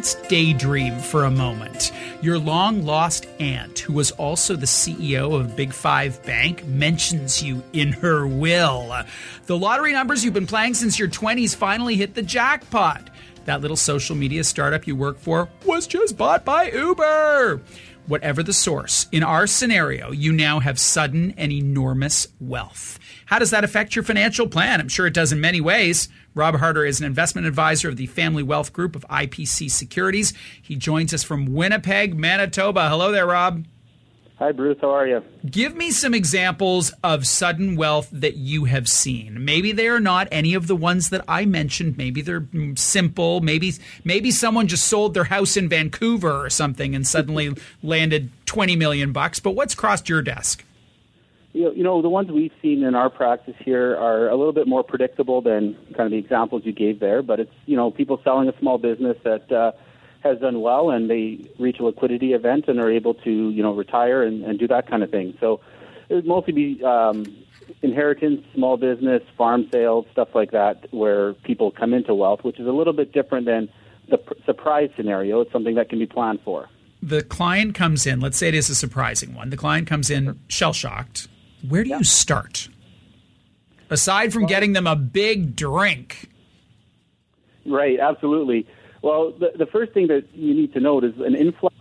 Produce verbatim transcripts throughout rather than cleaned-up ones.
let's daydream for a moment. Your long-lost aunt, who was also the C E O of Big Five Bank, mentions you in her will. The lottery numbers you've been playing since your twenties finally hit the jackpot. That little social media startup you work for was just bought by Uber. Whatever the source, in our scenario, you now have sudden and enormous wealth. How does that affect your financial plan? I'm sure it does in many ways. Rob Harder is an investment advisor of the Family Wealth Group of I P C Securities. He joins us from Winnipeg, Manitoba. Hello there, Rob. Hi, Bruce. How are you? Give me some examples of sudden wealth that you have seen. Maybe they are not any of the ones that I mentioned. Maybe they're simple. Maybe maybe someone just sold their house in Vancouver or something and suddenly landed twenty million bucks. But what's crossed your desk? You know, you know, the ones we've seen in our practice here are a little bit more predictable than kind of the examples you gave there. But it's, you know, people selling a small business that uh, has done well, and they reach a liquidity event and are able to, you know, retire and, and do that kind of thing. So it would mostly be um, inheritance, small business, farm sales, stuff like that, where people come into wealth, which is a little bit different than the pr- surprise scenario. It's something that can be planned for. The client comes in, let's say it is a surprising one. The client comes in shell-shocked. Where do yeah. you start? Aside from well, getting them a big drink. Right, absolutely. Well, the, the first thing that you need to note is an influx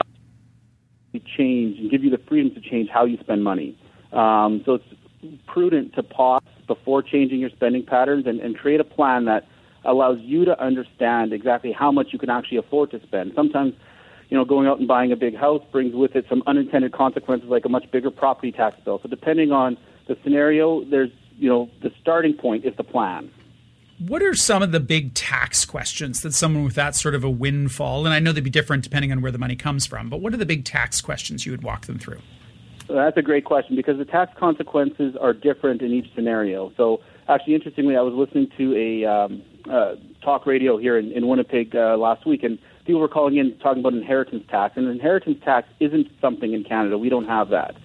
change and give you the freedom to change how you spend money. Um, so it's prudent to pause before changing your spending patterns and, and create a plan that allows you to understand exactly how much you can actually afford to spend. Sometimes, you know, going out and buying a big house brings with it some unintended consequences like a much bigger property tax bill. So depending on the scenario, there's, you know, the starting point is the plan. What are some of the big tax questions that someone with that sort of a windfall, and I know they'd be different depending on where the money comes from, but what are the big tax questions you would walk them through? Well, that's a great question because the tax consequences are different in each scenario. So actually, interestingly, I was listening to a um, uh, talk radio here in, in Winnipeg uh, last week, and people were calling in talking about inheritance tax, and inheritance tax isn't something in Canada. We don't have that.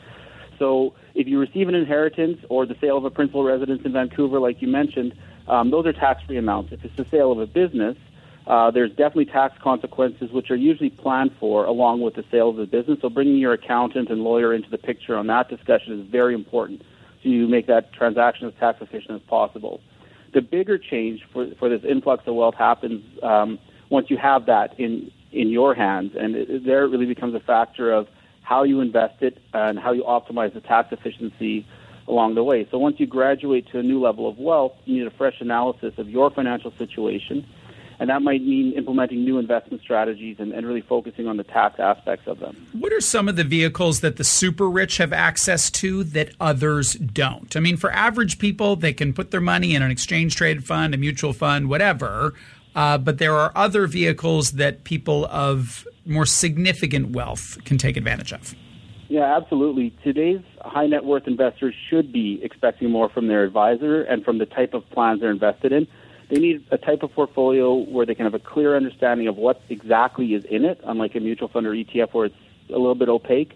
So if you receive an inheritance or the sale of a principal residence in Vancouver, like you mentioned, um, those are tax-free amounts. If it's the sale of a business, uh, there's definitely tax consequences, which are usually planned for along with the sale of the business. So bringing your accountant and lawyer into the picture on that discussion is very important so you make that transaction as tax efficient as possible. The bigger change for, for this influx of wealth happens um, once you have that in, in your hands, and it, there it really becomes a factor of how you invest it and how you optimize the tax efficiency along the way. So once you graduate to a new level of wealth, you need a fresh analysis of your financial situation, and that might mean implementing new investment strategies and, and really focusing on the tax aspects of them. What are some of the vehicles that the super rich have access to that others don't? I mean, for average people, they can put their money in an exchange-traded fund, a mutual fund, whatever, uh, but there are other vehicles that people of more significant wealth can take advantage of. Yeah, absolutely. Today's high net worth investors should be expecting more from their advisor and from the type of plans they're invested in. They need a type of portfolio where they can have a clear understanding of what exactly is in it, unlike a mutual fund or E T F where it's a little bit opaque.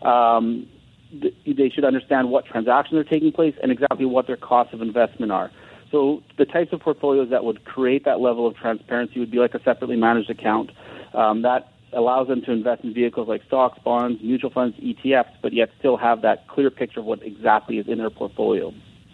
Um, th- they should understand what transactions are taking place and exactly what their costs of investment are. So the types of portfolios that would create that level of transparency would be like a separately managed account. Um, that allows them to invest in vehicles like stocks, bonds, mutual funds, E T Fs, but yet still have that clear picture of what exactly is in their portfolio.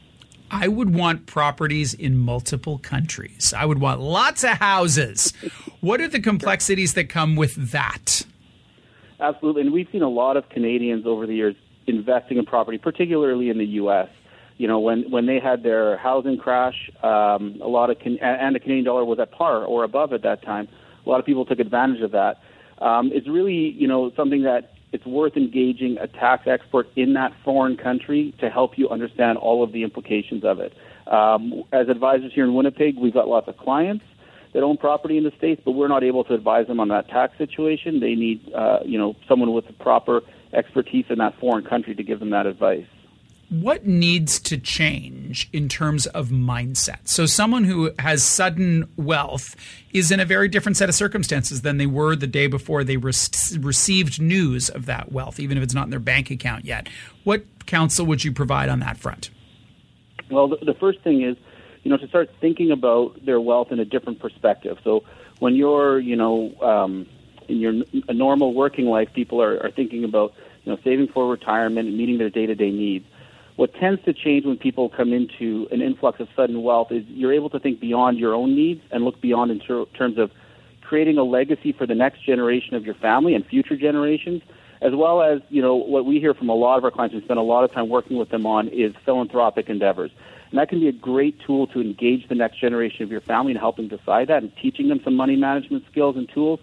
I would want properties in multiple countries. I would want lots of houses. What are the complexities that come with that? Absolutely. And we've seen a lot of Canadians over the years investing in property, particularly in the U S. You know, when, when they had their housing crash, um, a lot of can- and the Canadian dollar was at par or above at that time. A lot of people took advantage of that. Um, it's really, you know, something that it's worth engaging a tax expert in that foreign country to help you understand all of the implications of it. Um, as advisors here in Winnipeg, we've got lots of clients that own property in the States, but we're not able to advise them on that tax situation. They need, uh, you know, someone with the proper expertise in that foreign country to give them that advice. What needs to change in terms of mindset? So someone who has sudden wealth is in a very different set of circumstances than they were the day before they re- received news of that wealth, even if it's not in their bank account yet. What counsel would you provide on that front? Well, the, the first thing is, you know, to start thinking about their wealth in a different perspective. So when you're, you know, um, in your a normal working life, people are, are thinking about, you know, saving for retirement and meeting their day-to-day needs. What tends to change when people come into an influx of sudden wealth is you're able to think beyond your own needs and look beyond in ter- terms of creating a legacy for the next generation of your family and future generations, as well as, you know, what we hear from a lot of our clients, we spend a lot of time working with them on, is philanthropic endeavors. And that can be a great tool to engage the next generation of your family and helping decide that and teaching them some money management skills and tools.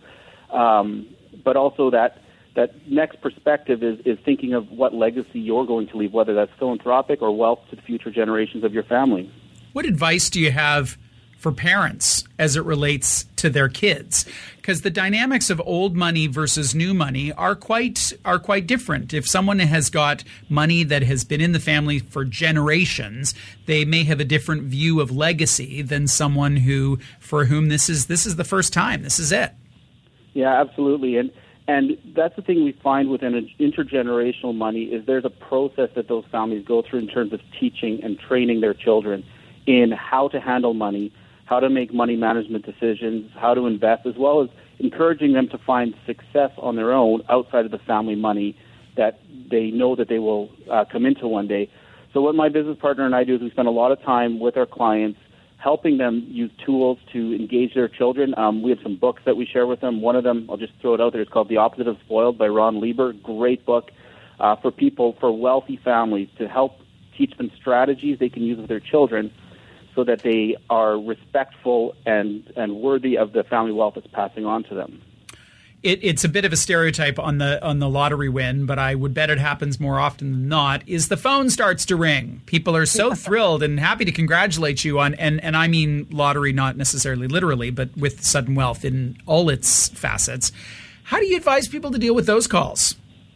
Um, but also that that next perspective is, is thinking of what legacy you're going to leave, whether that's philanthropic or wealth to the future generations of your family. What advice do you have for parents as it relates to their kids? Because the dynamics of old money versus new money are quite are quite different. If someone has got money that has been in the family for generations, they may have a different view of legacy than someone who for whom this is this is the first time. This is it. Yeah, absolutely. And and that's the thing we find within an intergenerational money is there's a process that those families go through in terms of teaching and training their children in how to handle money, how to make money management decisions, how to invest, as well as encouraging them to find success on their own outside of the family money that they know that they will uh, come into one day. So what my business partner and I do is we spend a lot of time with our clients helping them use tools to engage their children. Um, we have some books that we share with them. One of them, I'll just throw it out there, it's called The Opposite of Spoiled by Ron Lieber. Great book uh, for people, for wealthy families, to help teach them strategies they can use with their children so that they are respectful and, and worthy of the family wealth that's passing on to them. It, it's a bit of a stereotype on the on the lottery win, but I would bet it happens more often than not, is the phone starts to ring. People are so thrilled and happy to congratulate you on, and, and I mean lottery not necessarily literally, but with sudden wealth in all its facets. How do you advise people to deal with those calls?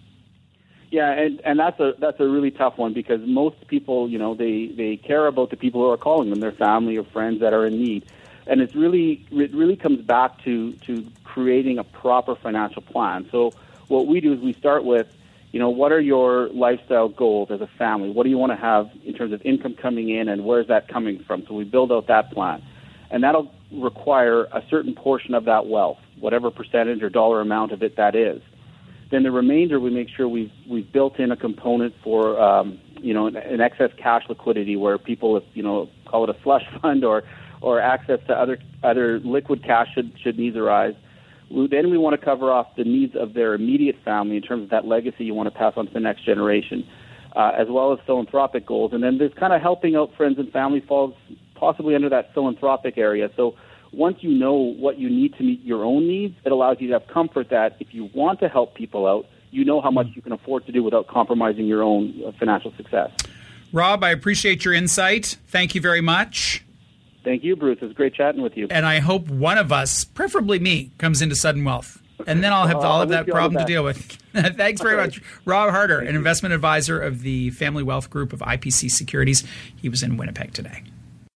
Yeah, and, and that's a that's a really tough one because most people, you know, they, they care about the people who are calling them, their family or friends that are in need. And it's really it really comes back to, to creating a proper financial plan. So what we do is we start with, you know, what are your lifestyle goals as a family? What do you want to have in terms of income coming in and where is that coming from? So we build out that plan. And that'll require a certain portion of that wealth, whatever percentage or dollar amount of it that is. Then the remainder, we make sure we've, we've built in a component for, um, you know, an, an excess cash liquidity where people, if, you know, call it a slush fund or or access to other other liquid cash should, should needs arise. We, then we want to cover off the needs of their immediate family in terms of that legacy you want to pass on to the next generation, uh, as well as philanthropic goals. And then there's kind of helping out friends and family falls possibly under that philanthropic area. So once you know what you need to meet your own needs, it allows you to have comfort that if you want to help people out, you know how much you can afford to do without compromising your own uh, financial success. Rob, I appreciate your insight. Thank you very much. Thank you, Bruce. It was great chatting with you. And I hope one of us, preferably me, comes into sudden wealth. And then I'll have uh, all of that problem to deal with. Thanks very much. Rob Harder, Thank an you. investment advisor of the Family Wealth Group of I P C Securities. He was in Winnipeg today.